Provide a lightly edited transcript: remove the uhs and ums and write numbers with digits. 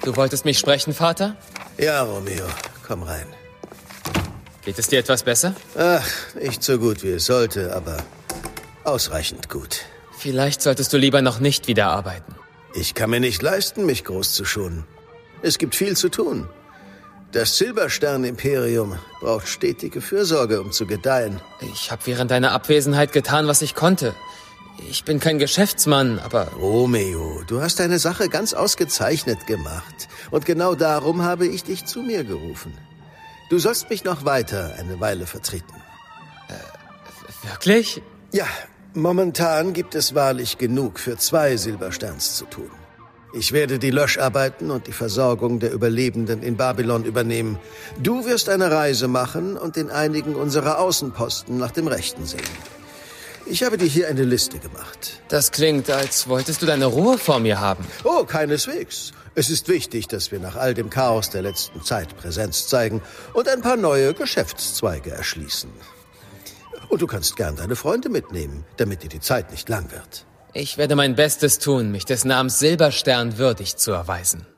Du wolltest mich sprechen, Vater? Ja, Romeo, komm rein. Geht es dir etwas besser? Ach, nicht so gut, wie es sollte, aber ausreichend gut. Vielleicht solltest du lieber noch nicht wieder arbeiten. Ich kann mir nicht leisten, mich groß zu schonen. Es gibt viel zu tun. Das Silberstern-Imperium braucht stetige Fürsorge, um zu gedeihen. Ich habe während deiner Abwesenheit getan, was ich konnte. Ich bin kein Geschäftsmann, aber... Romeo, du hast deine Sache ganz ausgezeichnet gemacht. Und genau darum habe ich dich zu mir gerufen. Du sollst mich noch weiter eine Weile vertreten. Wirklich? Ja, momentan gibt es wahrlich genug für 2 Silbersterns zu tun. Ich werde die Löscharbeiten und die Versorgung der Überlebenden in Babylon übernehmen. Du wirst eine Reise machen und in einigen unserer Außenposten nach dem Rechten sehen. Ich habe dir hier eine Liste gemacht. Das klingt, als wolltest du deine Ruhe vor mir haben. Oh, keineswegs. Es ist wichtig, dass wir nach all dem Chaos der letzten Zeit Präsenz zeigen und ein paar neue Geschäftszweige erschließen. Und du kannst gern deine Freunde mitnehmen, damit dir die Zeit nicht lang wird. Ich werde mein Bestes tun, mich des Namens Silberstern würdig zu erweisen.